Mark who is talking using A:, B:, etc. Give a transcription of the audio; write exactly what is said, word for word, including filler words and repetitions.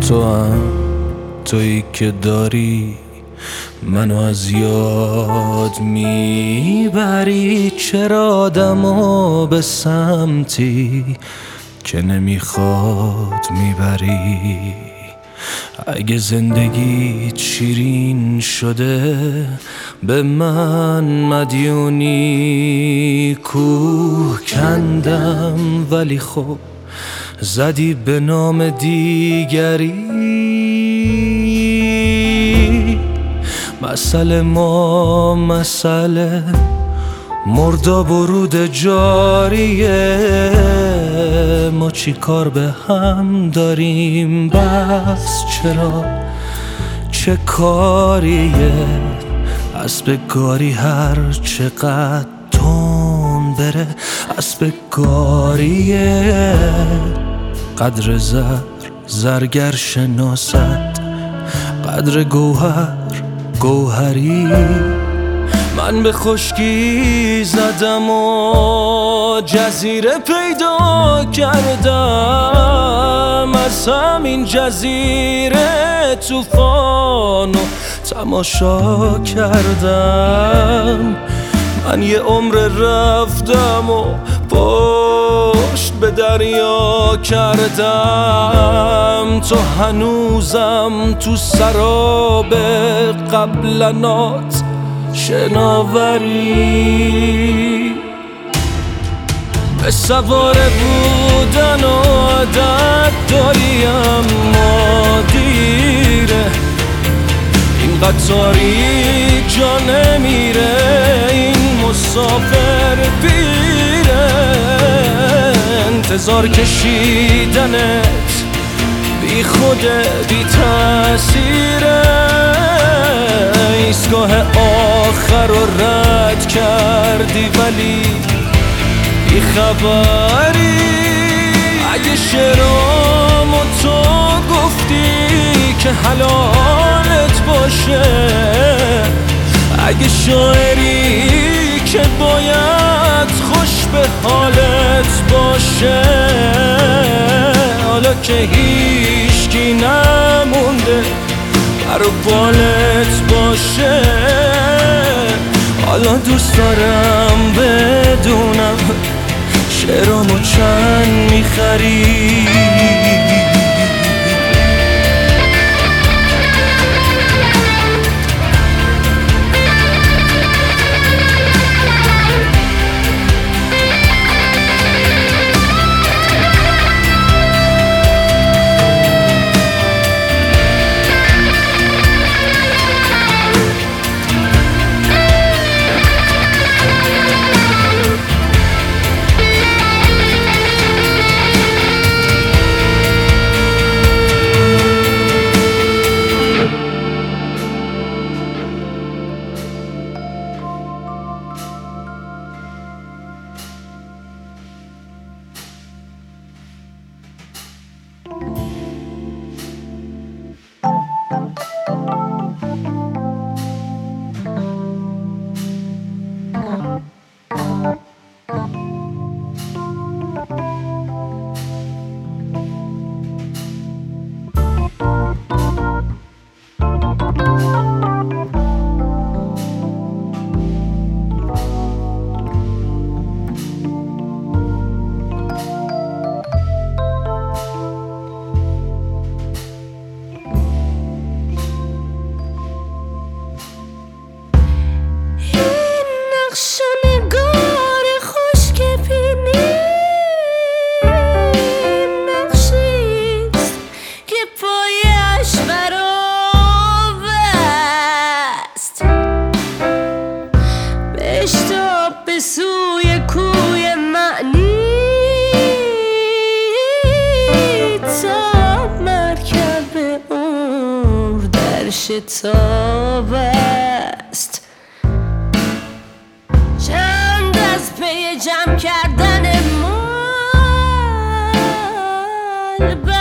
A: تو هم تویی که داری منو از یاد میبری. چرا آدمو به سمتی که نمیخواد میبری؟ اگه زندگیت شیرین شده به من مدیونی. کوه کندم ولی خب زدی به نام دیگری. مسئله ما مسئله مرداب و رود جاریه. ما چی کار به هم داریم؟ بس چرا چه کاریه؟ اسب گاری هر چقدر تون بره اسب گاریه. قدر زر زرگر شناست، قدر گوهر گوهری. من به خشکی زدم و جزیره پیدا کردم. از همین جزیره طوفانو تماشا کردم. من یه عمر رفتم و پشت به دریا کردم. تو هنوزم تو سراب قبلنات شناوری. به سواره بودن عادت داری اما دیره. این قطاری جا نمیره، این مسافر پیره. انتظار کشیدنت بی خود بی تأثیره. ایستگاه آخر رو رد کردی ولی بی خبری. اگه شعرامو تو گفتی که حلالت باشه، اگه شاعری که باید خوش به حالت باشه، حالا که هیچکی نمونده بر بالت باشه، حالا دوست دارم بدونم شعرامو چند میخری.
B: به سوی کوی معنی تا مرکب عمر در شتاب است. چند از پی جمع کردن مال